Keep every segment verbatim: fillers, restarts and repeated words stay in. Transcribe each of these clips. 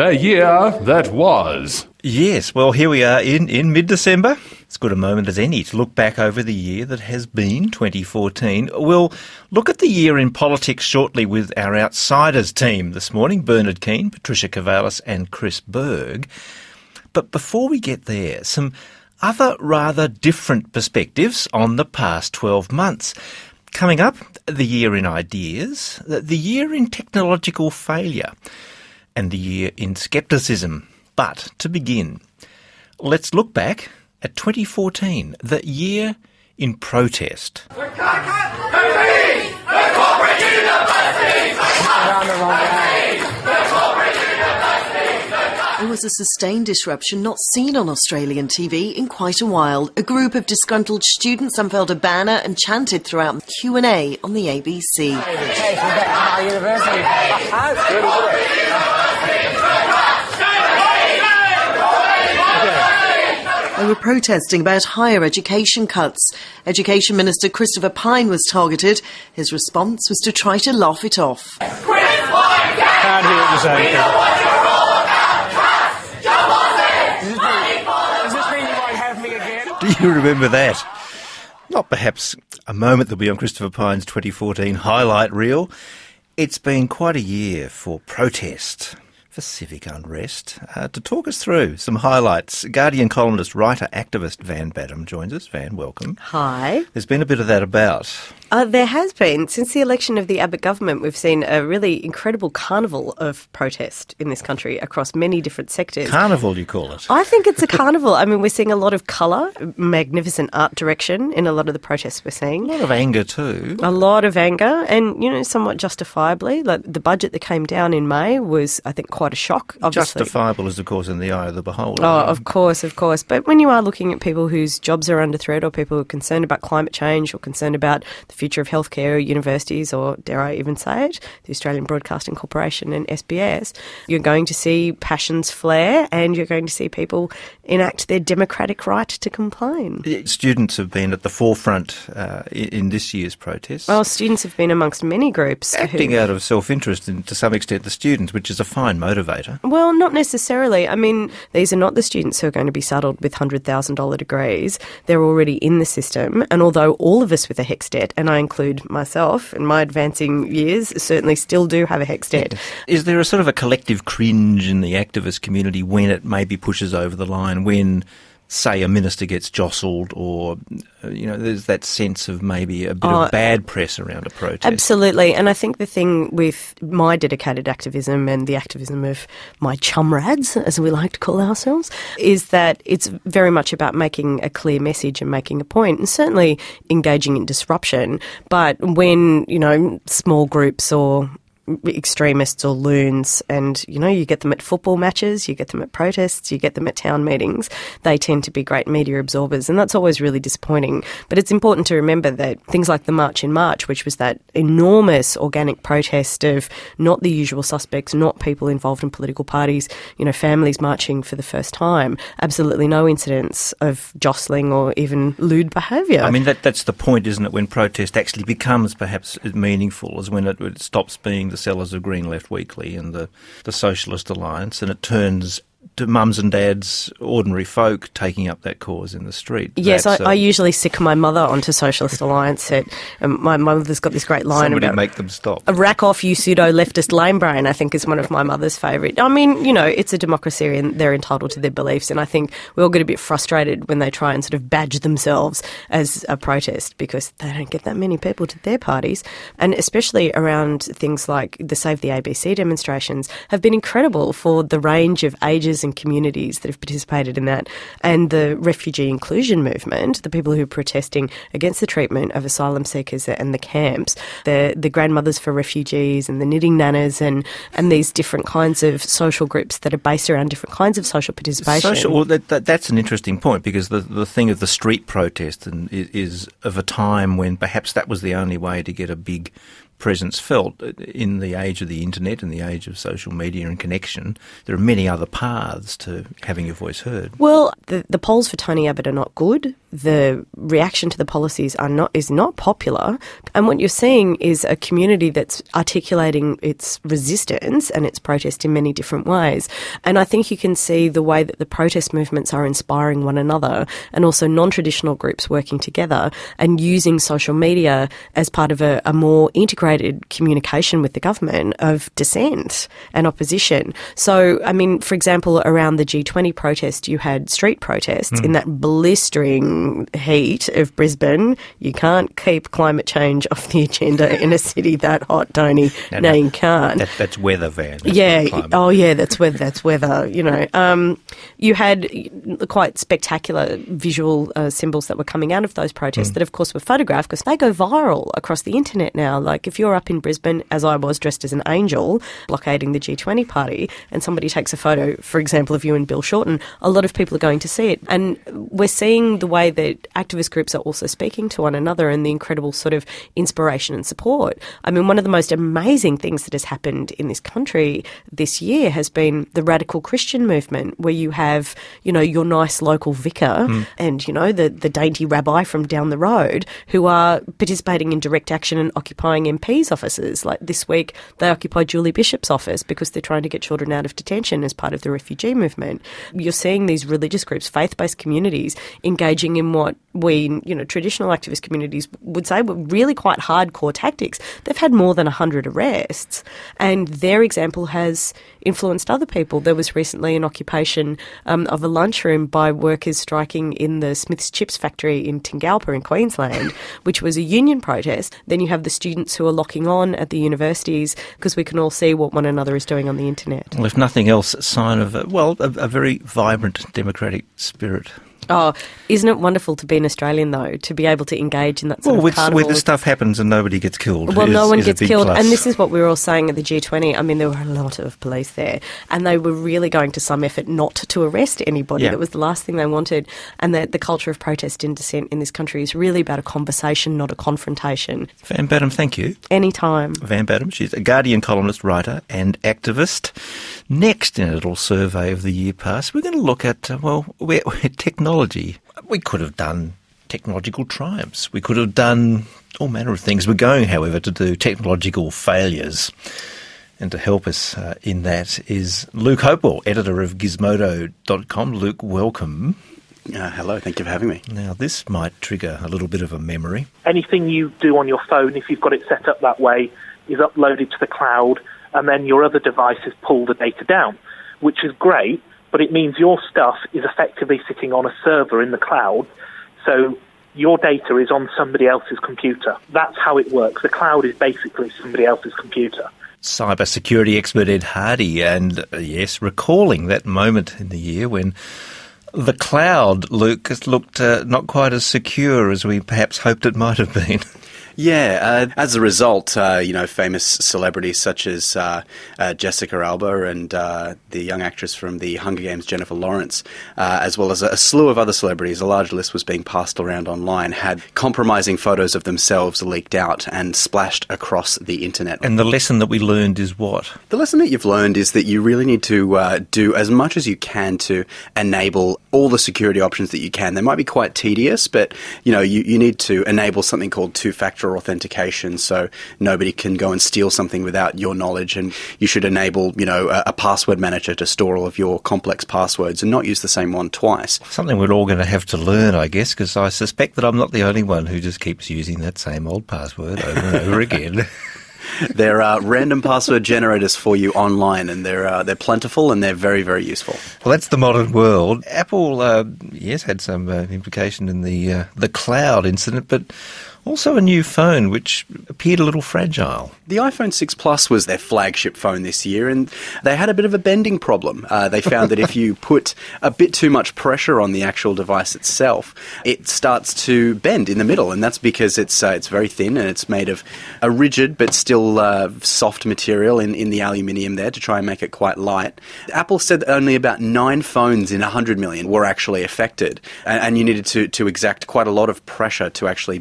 The year that was. Yes, well, here we are in, in mid-December. It's good a moment as any to look back over the year that has been, twenty fourteen. We'll look at the year in politics shortly with our Outsiders team this morning, Bernard Keane, Patricia Cavalis and Chris Berg. But before we get there, some other rather different perspectives on the past twelve months. Coming up, the year in ideas, the year in technological failure, and the year in scepticism. But to begin, let's look back at twenty fourteen, the year in protest. It was a sustained disruption not seen on Australian T V in quite a while. A group of disgruntled students unfurled a banner and chanted throughout the Q and A on the A B C. They were protesting about higher education cuts. Education Minister Christopher Pyne was targeted. His response was to try to laugh it off. Can't hear what you're saying. Does this mean you won't have me again? Do you remember that? Not perhaps a moment that'll be on Christopher Pyne's twenty fourteen highlight reel. It's been quite a year for protest, for civic unrest. Uh, to talk us through some highlights, Guardian columnist, writer, activist Van Badham joins us. Van, welcome. Hi. There's been a bit of that about. Uh, there has been. Since the election of the Abbott government, we've seen a really incredible carnival of protest in this country across many different sectors. Carnival, you call it? I think it's a carnival. I mean, we're seeing a lot of colour, magnificent art direction in a lot of the protests we're seeing. A lot of anger too. A lot of anger, and, you know, somewhat justifiably. Like the budget that came down in May was, I think, quite a shock, obviously. Justifiable is, of course, in the eye of the beholder. Oh, of course, of course. But when you are looking at people whose jobs are under threat, or people who are concerned about climate change, or concerned about the future of healthcare, universities, or dare I even say it, the Australian Broadcasting Corporation and S B S, you're going to see passions flare, and you're going to see people enact their democratic right to complain. Students have been at the forefront uh, in, in this year's protests. Well, students have been amongst many groups. Acting who, out of self-interest, and to some extent the students, which is a fine motivator. Well, not necessarily. I mean, these are not the students who are going to be saddled with one hundred thousand dollars degrees. They're already in the system, and although all of us with a HECS debt, and I include myself in my advancing years, certainly still do have a HECS debt. Is there a sort of a collective cringe in the activist community when it maybe pushes over the line, when, say, a minister gets jostled, or, you know, there's that sense of maybe a bit oh, of bad press around a protest? Absolutely. And I think the thing with my dedicated activism and the activism of my chumrads, as we like to call ourselves, is that it's very much about making a clear message and making a point, and certainly engaging in disruption. But when, you know, small groups or extremists or loons, and, you know, you get them at football matches, you get them at protests, you get them at town meetings, they tend to be great media absorbers, and that's always really disappointing. But it's important to remember that things like the March in March, which was that enormous organic protest of not the usual suspects, not people involved in political parties, you know, families marching for the first time, absolutely no incidents of jostling or even lewd behaviour. I mean, that that's the point, isn't it, when protest actually becomes perhaps as meaningful as when it, it stops being the sellers of Green Left Weekly and the, the Socialist Alliance, and it turns to mums and dads, ordinary folk, taking up that cause in the street. Yes, I, uh, I usually sick my mother onto Socialist Alliance. At, um, my mother's got this great line somebody about... make them stop. Rack off, you pseudo-leftist lame brain, I think is one of my mother's favourite. I mean, you know, it's a democracy and they're entitled to their beliefs, and I think we all get a bit frustrated when they try and sort of badge themselves as a protest because they don't get that many people to their parties. And especially around things like the Save the A B C demonstrations have been incredible for the range of ages and communities that have participated in that, and the refugee inclusion movement, the people who are protesting against the treatment of asylum seekers and the camps, the the grandmothers for refugees and the knitting nanas, and, and these different kinds of social groups that are based around different kinds of social participation. Social, well, that, that, that's an interesting point, because the, the thing of the street protest and, is, is of a time when perhaps that was the only way to get a big presence felt. In the age of the internet and the age of social media and connection, there are many other paths to having your voice heard. Well, the, the polls for Tony Abbott are not good. the reaction to the policies are not is not popular. And what you're seeing is a community that's articulating its resistance and its protest in many different ways. And I think you can see the way that the protest movements are inspiring one another, and also non-traditional groups working together and using social media as part of a, a more integrated communication with the government of dissent and opposition. So, I mean, for example, around the G twenty protest, you had street protests mm. in that blistering heat of Brisbane. You can't keep climate change off the agenda in a city that hot, Tony. No, no, no you can't. That, that's weather, Van. That's yeah. Oh, yeah, that's weather. That's weather, you know. Um, you had quite spectacular visual uh, symbols that were coming out of those protests mm. that, of course, were photographed because they go viral across the internet now. Like, if you're up in Brisbane, as I was, dressed as an angel, blockading the G twenty party, and somebody takes a photo, for example, of you and Bill Shorten, a lot of people are going to see it. And we're seeing the way that activist groups are also speaking to one another and the incredible sort of inspiration and support. I mean, one of the most amazing things that has happened in this country this year has been the radical Christian movement, where you have, you know, your nice local vicar mm. and, you know, the, the dainty rabbi from down the road who are participating in direct action and occupying M Ps' offices. Like this week, they occupied Julie Bishop's office because they're trying to get children out of detention as part of the refugee movement. You're seeing these religious groups, faith-based communities, engaging in what we, you know, traditional activist communities would say were really quite hardcore tactics. They've had more than one hundred arrests, and their example has influenced other people. There was recently an occupation um, of a lunchroom by workers striking in the Smith's Chips factory in Tingalpa in Queensland, which was a union protest. Then you have the students who are locking on at the universities because we can all see what one another is doing on the internet. Well, if nothing else, a sign of, a, well, a, a very vibrant democratic spirit. Oh, isn't it wonderful to be an Australian, though, to be able to engage in that sort well, of with, carnival? Where this stuff happens and nobody gets killed. Well, is, no one is gets a big killed. plus. And this is what we were all saying at the G twenty. I mean, there were a lot of police there, and they were really going to some effort not to arrest anybody. Yeah. That was the last thing they wanted. And that the culture of protest and dissent in this country is really about a conversation, not a confrontation. Van Badham, thank you. Anytime. Van Badham, she's a Guardian columnist, writer and activist. Next in a little survey of the year past, we're going to look at, uh, well, where, where technology. We could have done technological triumphs. We could have done all manner of things. We're going, however, to do technological failures. And to help us uh, in that is Luke Hopewell, editor of Gizmodo dot com. Luke, welcome. Uh, hello, thank you for having me. Now, this might trigger a little bit of a memory. Anything you do on your phone, if you've got it set up that way, is uploaded to the cloud, and then your other devices pull the data down, which is great. But it means your stuff is effectively sitting on a server in the cloud, so your data is on somebody else's computer. That's how it works. The cloud is basically somebody else's computer. Cybersecurity expert Ed Hardy, and uh, yes, recalling that moment in the year when the cloud, Luke, has looked uh, not quite as secure as we perhaps hoped it might have been. Yeah, uh, as a result, uh, you know, famous celebrities such as uh, uh, Jessica Alba and uh, the young actress from the Hunger Games, Jennifer Lawrence, uh, as well as a, a slew of other celebrities, a large list was being passed around online, had compromising photos of themselves leaked out and splashed across the internet. And the lesson that we learned is what? The lesson that you've learned is that you really need to uh, do as much as you can to enable all the security options that you can. They might be quite tedious, but, you know, you, you need to enable something called two-factor authentication, so nobody can go and steal something without your knowledge, and you should enable, you know, a, a password manager to store all of your complex passwords and not use the same one twice. Something we're all going to have to learn, I guess, because I suspect that I'm not the only one who just keeps using that same old password over and over again. There are random password generators for you online, and they're uh, they're plentiful and they're very, very useful. Well, that's the modern world. Apple, uh, yes, had some uh, implication in the uh, the cloud incident, but also a new phone which appeared a little fragile. The iPhone six Plus was their flagship phone this year, and they had a bit of a bending problem. Uh, they found that if you put a bit too much pressure on the actual device itself, it starts to bend in the middle, and that's because it's uh, it's very thin and it's made of a rigid but still uh, soft material in, in the aluminium there to try and make it quite light. Apple said that only about nine phones in one hundred million were actually affected, and, and you needed to, to exact quite a lot of pressure to actually bend it. But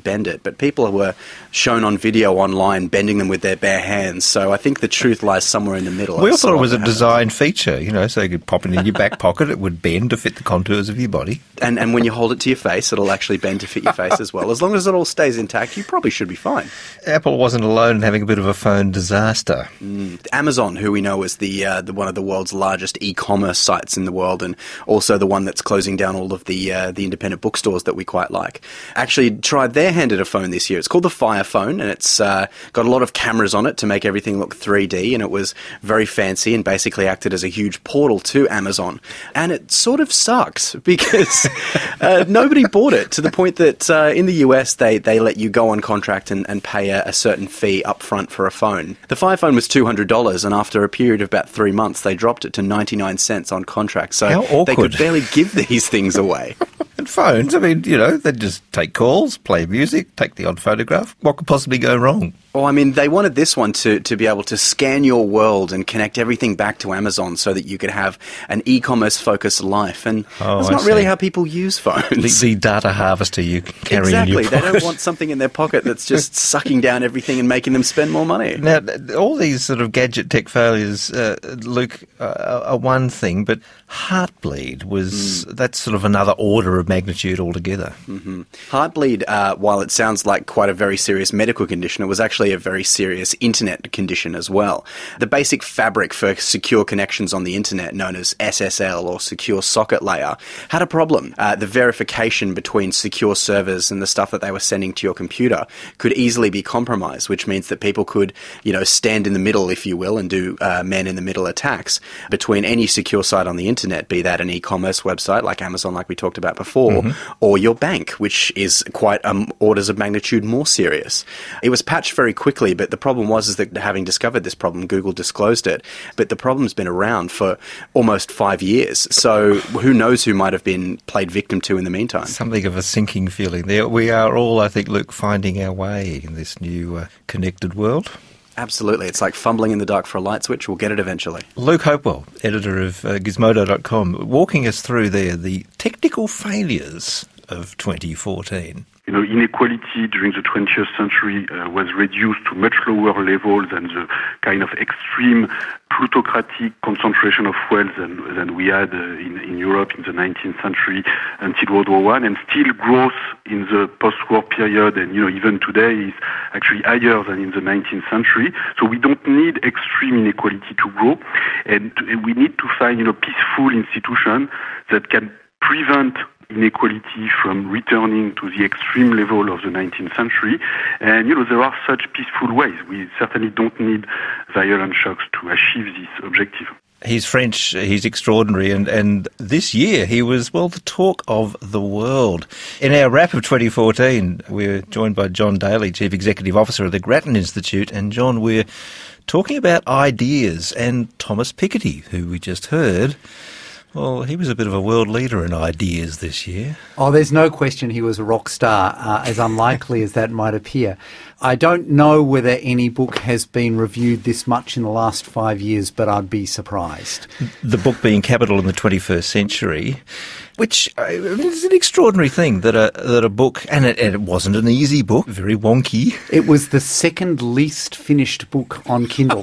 but people were shown on video online bending them with their bare hands. So I think the truth lies somewhere in the middle. We all thought it was a happened. design feature, you know, so you could pop it in your back pocket, it would bend to fit the contours of your body. And and when you hold it to your face, it'll actually bend to fit your face as well. As long as it all stays intact, you probably should be fine. Apple wasn't alone in having a bit of a phone disaster. Mm. Amazon, who we know is the, uh, the one of the world's largest e-commerce sites in the world, and also the one that's closing down all of the uh, the independent bookstores that we quite like, actually tried their hand at a phone this year. It's called the Fire Phone, and it's uh, got a lot of cameras on it to make everything look three D, and it was very fancy and basically acted as a huge portal to Amazon. And it sort of sucks because uh, nobody bought it, to the point that uh, in the U S they, they let you go on contract and, and pay a, a certain fee up front for a phone. The Fire Phone was two hundred dollars, and after a period of about three months they dropped it to ninety-nine cents on contract. So How awkward. They could barely give these things away. And phones, I mean, you know, they just take calls, play music, take the odd photograph. What could possibly go wrong? Well, I mean, they wanted this one to, to be able to scan your world and connect everything back to Amazon so that you could have an e-commerce focused life. And Oh, that's I not really see. how people use phones. The, the data harvester you can carry Exactly. in your They pocket. don't want something in their pocket that's just sucking down everything and making them spend more money. Now, all these sort of gadget tech failures, uh, Luke, uh, are one thing, but Heartbleed was, Mm. that's sort of another order of magnitude altogether. Mm-hmm. Heartbleed, uh, while it sounds like quite a very serious medical condition, it was actually a very serious internet condition as well. The basic fabric for secure connections on the internet, known as S S L or Secure Socket Layer, had a problem. Uh, the verification between secure servers and the stuff that they were sending to your computer could easily be compromised, which means that people could, you know, stand in the middle, if you will, and do uh, man-in-the-middle attacks between any secure site on the internet, be that an e-commerce website like Amazon, like we talked about before, mm-hmm. or your bank, which is quite um, orders of magnitude more serious. It was patched very quickly, but the problem was is that having discovered this problem, Google disclosed it. But the problem's been around for almost five years. So who knows who might have been played victim to in the meantime. Something of a sinking feeling there. We are all, I think, Luke, finding our way in this new uh, connected world. Absolutely. It's like fumbling in the dark for a light switch. We'll get it eventually. Luke Hopewell, editor of uh, Gizmodo dot com, walking us through there the technical failures of twenty fourteen. You know, inequality during the twentieth century uh, was reduced to much lower levels than the kind of extreme plutocratic concentration of wealth than, than we had uh, in, in Europe in the nineteenth century until World War One, and still growth in the post-war period, and you know, even today is actually higher than in the nineteenth century. So we don't need extreme inequality to grow, and, and we need to find, you know, peaceful institutions that can prevent inequality from returning to the extreme level of the nineteenth century. And, you know, there are such peaceful ways. We certainly don't need violent shocks to achieve this objective. He's French, he's extraordinary, and, and this year he was, well, the talk of the world. In our wrap of twenty fourteen, we're joined by John Daly, Chief Executive Officer of the Grattan Institute. And, John, we're talking about ideas, and Thomas Piketty, who we just heard, well, he was a bit of a world leader in ideas this year. Oh, there's no question he was a rock star, uh, as unlikely as that might appear. I don't know whether any book has been reviewed this much in the last five years, but I'd be surprised. The book being Capital in the twenty-first century, which I mean, is an extraordinary thing that a that a book, and it, and it wasn't an easy book, very wonky. It was the second least finished book on Kindle.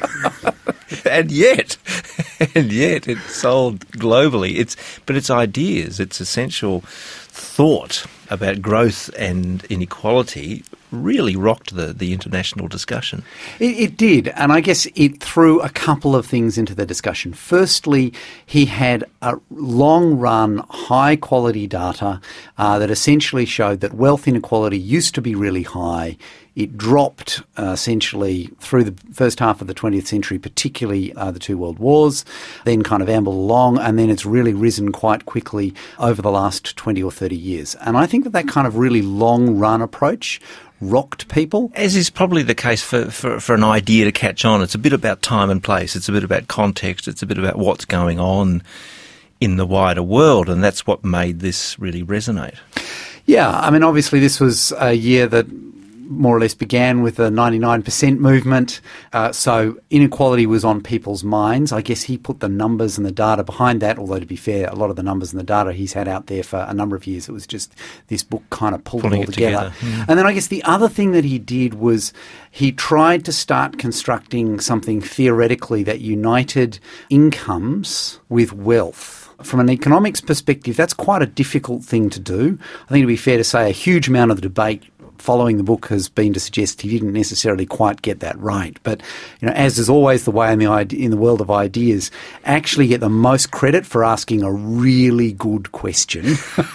And yet, and yet it sold globally. It's but it's ideas, it's essential thought about growth and inequality really rocked the, the international discussion. It, it did, and I guess it threw a couple of things into the discussion. Firstly, he had a long-run, high-quality data uh, that essentially showed that wealth inequality used to be really high. It dropped uh, essentially through the first half of the twentieth century, particularly uh, the two world wars, then kind of ambled along, and then it's really risen quite quickly over the last twenty or thirty years. And I think that that kind of really long-run approach rocked people. As is probably the case for, for, for an idea to catch on. It's a bit about time and place. It's a bit about context. It's a bit about what's going on in the wider world, and that's what made this really resonate. Yeah, I mean, obviously this was a year that more or less began with the ninety-nine percent movement. Uh, so inequality was on people's minds. I guess he put the numbers and the data behind that, although to be fair, a lot of the numbers and the data he's had out there for a number of years. It was just this book kind of pulled Pulling it all it together. together. Mm. And then I guess the other thing that he did was he tried to start constructing something theoretically that united incomes with wealth. From an economics perspective, that's quite a difficult thing to do. I think it'd be fair to say a huge amount of the debate following the book has been to suggest he didn't necessarily quite get that right. But, you know, as is always the way in the ide- in the world of ideas, actually get the most credit for asking a really good question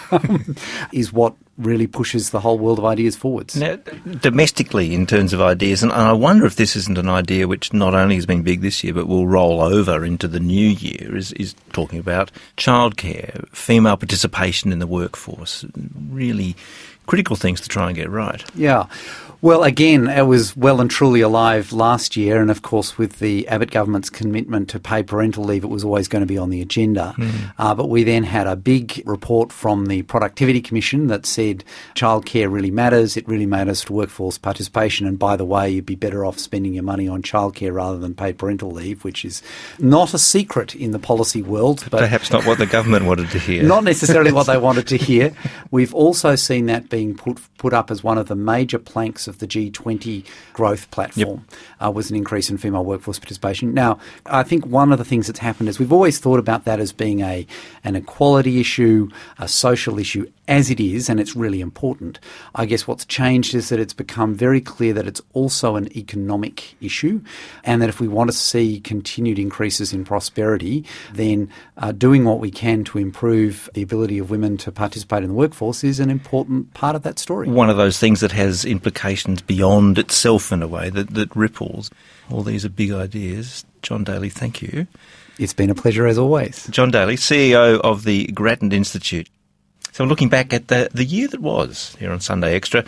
is what really pushes the whole world of ideas forwards. Now, domestically, in terms of ideas, and I wonder if this isn't an idea which not only has been big this year but will roll over into the new year, is, is talking about childcare, female participation in the workforce, really critical things to try and get right. Yeah. Well, again, it was well and truly alive last year, and of course with the Abbott government's commitment to pay parental leave, it was always going to be on the agenda. Mm. Uh, but we then had a big report from the Productivity Commission that said childcare really matters, it really matters to workforce participation, and by the way, you'd be better off spending your money on childcare rather than paid parental leave, which is not a secret in the policy world. But perhaps not what the government wanted to hear. Not necessarily what they wanted to hear. We've also seen that being put, put up as one of the major planks of the G twenty growth platform. Yep. uh, was an increase in female workforce participation. Now, I think one of the things that's happened is we've always thought about that as being a an equality issue, a social issue, as it is, and it's really important. I guess what's changed is that it's become very clear that it's also an economic issue, and that if we want to see continued increases in prosperity, then uh, doing what we can to improve the ability of women to participate in the workforce is an important part of that story. One of those things that has implications beyond itself in a way, that, that ripples. All these are big ideas. John Daly, thank you. It's been a pleasure as always. John Daly, C E O of the Grattan Institute. So looking back at the, the year that was here on Sunday Extra,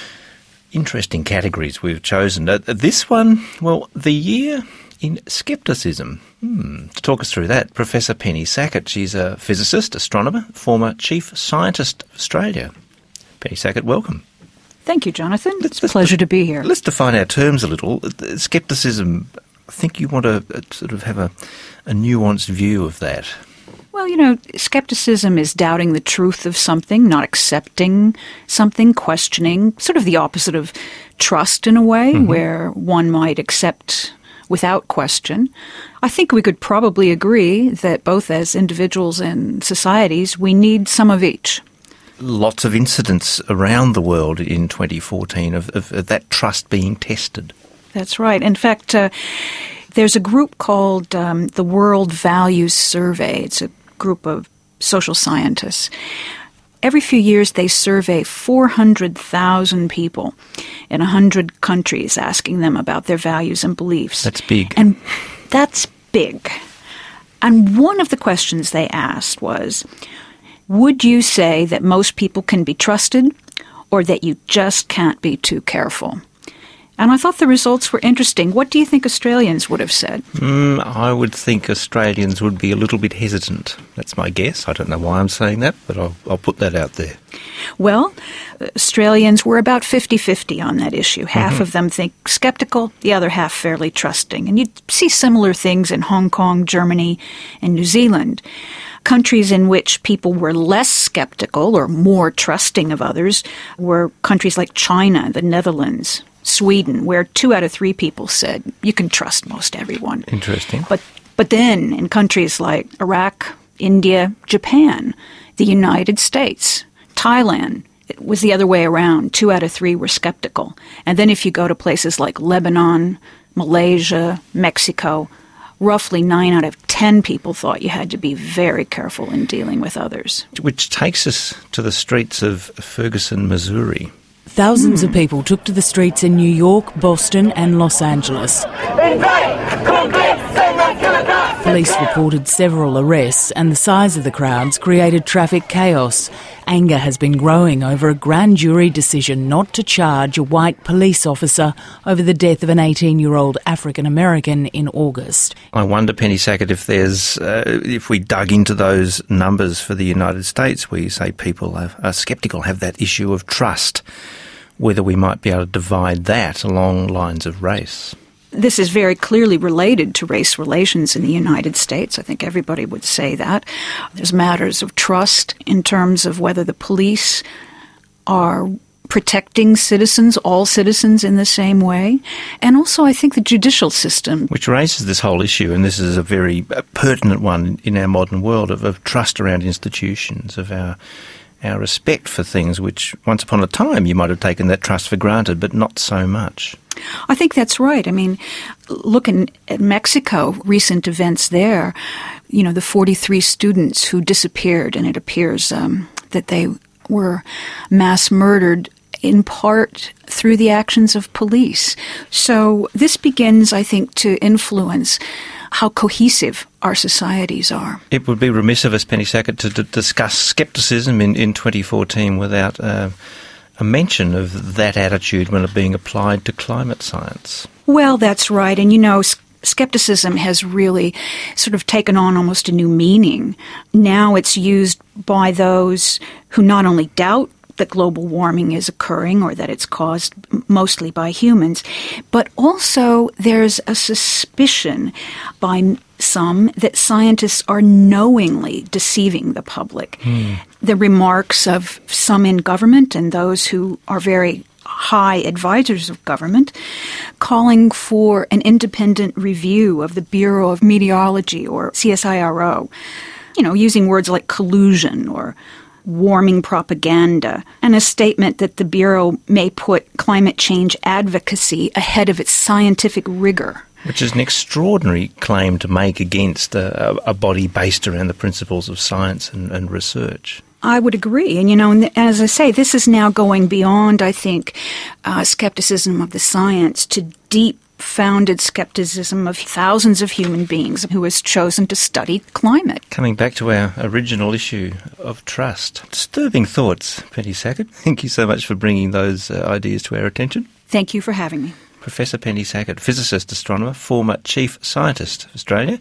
interesting categories we've chosen. Uh, this one, well, the year in scepticism. Hmm. To talk us through that, Professor Penny Sackett. She's a physicist, astronomer, former Chief Scientist of Australia. Penny Sackett, welcome. Thank you, Jonathan. Let's, it's a pleasure let's, to be here. Let's define our terms a little. Scepticism, I think you want to sort of have a, a nuanced view of that. Well, you know, skepticism is doubting the truth of something, not accepting something, questioning, sort of the opposite of trust in a way, mm-hmm. where one might accept without question. I think we could probably agree that both as individuals and societies, we need some of each. Lots of incidents around the world in twenty fourteen of, of, of that trust being tested. That's right. In fact, uh, there's a group called um, the World Values Survey. It's a group of social scientists. Every few years they survey four hundred thousand people in one hundred countries, asking them about their values and beliefs. That's big. And that's big. And one of the questions they asked was, would you say that most people can be trusted, or that you just can't be too careful? And I thought the results were interesting. What do you think Australians would have said? Mm, I would think Australians would be a little bit hesitant. That's my guess. I don't know why I'm saying that, but I'll, I'll put that out there. Well, Australians were about fifty-fifty on that issue. Half mm-hmm. of them think sceptical, the other half fairly trusting. And you'd see similar things in Hong Kong, Germany, and New Zealand. Countries in which people were less skeptical or more trusting of others were countries like China, the Netherlands, Sweden, where two out of three people said you can trust most everyone. Interesting. But but then in countries like Iraq, India, Japan, the United States, Thailand, it was the other way around. Two out of three were skeptical. And then if you go to places like Lebanon, Malaysia, Mexico, roughly nine out of ten people thought you had to be very careful in dealing with others. Which takes us to the streets of Ferguson, Missouri. Thousands mm. of people took to the streets in New York, Boston and Los Angeles. Police reported several arrests, and the size of the crowds created traffic chaos. Anger has been growing over a grand jury decision not to charge a white police officer over the death of an eighteen-year-old African-American in August. I wonder, Penny Sackett, if there's, uh, if we dug into those numbers for the United States, where you say people are, are sceptical, have that issue of trust. whether we might be able to divide that along lines of race. This is very clearly related to race relations in the United States. I think everybody would say that. There's matters of trust in terms of whether the police are protecting citizens, all citizens, in the same way. And also, I think the judicial system. Which raises this whole issue, and this is a very pertinent one in our modern world, of, of trust around institutions, of our our respect for things which once upon a time you might have taken that trust for granted, but not so much. I think that's right. I mean, looking at Mexico, recent events there, you know, the forty-three students who disappeared, and it appears um, that they were mass murdered in part through the actions of police. So this begins, I think, to influence how cohesive our societies are. It would be remiss of us, Penny Sackett, to d- discuss scepticism in, in twenty fourteen without uh, a mention of that attitude when it being applied to climate science. Well, that's right. And, you know, skepticism has really sort of taken on almost a new meaning. Now it's used by those who not only doubt that global warming is occurring or that it's caused mostly by humans, but also there's a suspicion by some that scientists are knowingly deceiving the public. Mm. The remarks of some in government and those who are very high advisors of government calling for an independent review of the Bureau of Meteorology, or C S I R O, you know, using words like collusion or warming propaganda, and a statement that the Bureau may put climate change advocacy ahead of its scientific rigor. Which is an extraordinary claim to make against a, a body based around the principles of science and, and research. I would agree. And, you know, and as I say, this is now going beyond, I think, uh, skepticism of the science to deep founded skepticism of thousands of human beings who has chosen to study climate. Coming back to our original issue of trust. Disturbing thoughts, Penny Sackett. Thank you so much for bringing those uh, ideas to our attention. Thank you for having me. Professor Penny Sackett, physicist, astronomer, former Chief Scientist of Australia.